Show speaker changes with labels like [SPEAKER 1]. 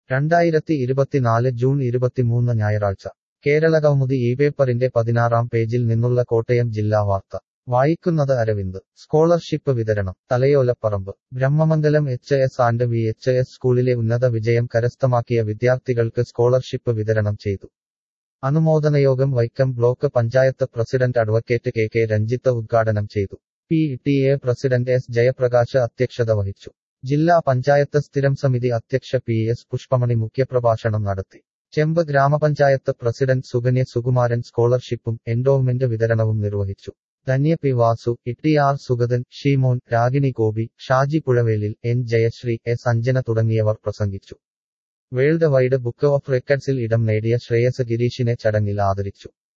[SPEAKER 1] 2024 June 23 ഞായറാഴ്ച കേരളകൗമുദി ഈ പേപ്പറിന്റെ 16-ാം പേജിൽ നിന്നുള്ള കോട്ടയം ജില്ലാ വാർത്ത വായിക്കുന്നത് അരവിന്ദ് സ്കോളർഷിപ്പ് വിതരണം തലയോലപ്പറമ്പ് ബ്രഹ്മമംഗലം HS&VHS സ്കൂളിലെ ഉന്നത വിജയം കരസ്ഥമാക്കിയ വിദ്യാർത്ഥികൾക്ക് സ്കോളർഷിപ്പ് വിതരണം ചെയ്തു. അനുമോദനയോഗം Vaikom block panchayat president advocate K Ranjith ഉദ്ഘാടനം ചെയ്തു. PTA പ്രസിഡന്റ് S ജയപ്രകാശ് അധ്യക്ഷത വഹിച്ചു. ജില്ലാ പഞ്ചായത്ത് സ്ഥിരം സമിതി അധ്യക്ഷ PS പുഷ്പമണി മുഖ്യപ്രഭാഷണം നടത്തി. ചെമ്പ് ഗ്രാമപഞ്ചായത്ത് പ്രസിഡന്റ് സുകന്യ സുകുമാരൻ സ്കോളർഷിപ്പും എൻഡോവ്മെന്റ് വിതരണവും നിർവഹിച്ചു. Dhanya P Vasu, TR Sugathan, Sheemon, Ragini Gopi, Shaji Puzhavelil, N Jayashree, S Anjana തുടങ്ങിയവർ പ്രസംഗിച്ചു. വേൾഡ് വൈഡ് ബുക്ക് ഓഫ് റെക്കഡ്സിൽ ഇടം നേടിയ ശ്രേയസ് ഗിരീഷിനെ ചടങ്ങിൽ ആദരിച്ചു.